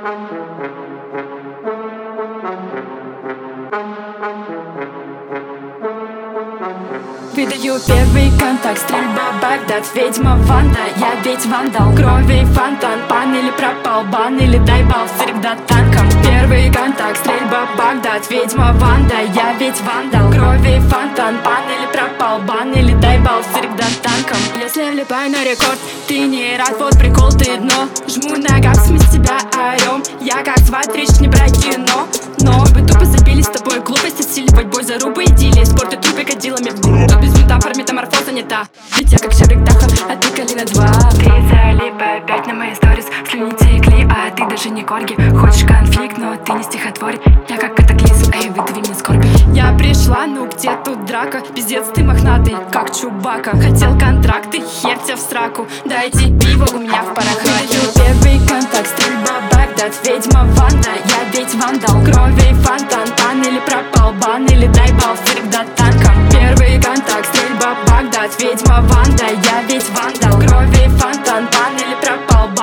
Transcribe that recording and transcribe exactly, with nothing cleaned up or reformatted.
Выдаю первый контакт, стрельба, Багдад, ведьма, Ванда. Я ведь вандал, крови фонтан. Пан или пропал, бан или дай бал, всегда танком. Первый контакт, стрельба, Багдад, ведьма, Ванда. Я ведь вандал, крови фонтан. Пан или пропал, бан или дай бал, всегда танком. Если влипаю на рекорд, ты не рад, вот прикол, ты дно. Жму на газ, мы с тебя орем. Я как звать, речь не про кино. Но вы тупо забились с тобой, глупость отсиливать бой, зарубы, идиллии, спорт и трупы кадилами в губы. Тут без метафор, метаморфоза не та. Ведь я как Шарик Даха, а ты Калина два. Ты залип опять на мои сторис, слюни текли, а ты даже не корги. Хочешь конфликт, но ты не стихотворец. Я как катаклизм, эй, выдави мне скорби. Я пришла, ну где тут драка? Пиздец, ты мохнатый, как Чубака. Хотел контракты, хер тебя в сраку. Дайте пиво, у меня в парахаке. Первый контакт, стрельба, Багдад, ведьма, Ванда. Я ведь вандал, крови фонтан. Пан или пропал, бан или дай бал, всегда танком. Первый контакт, стрельба, Багдад, ведьма, Ванда. Я ведь вандал, крови фонтан. Пан или пропал,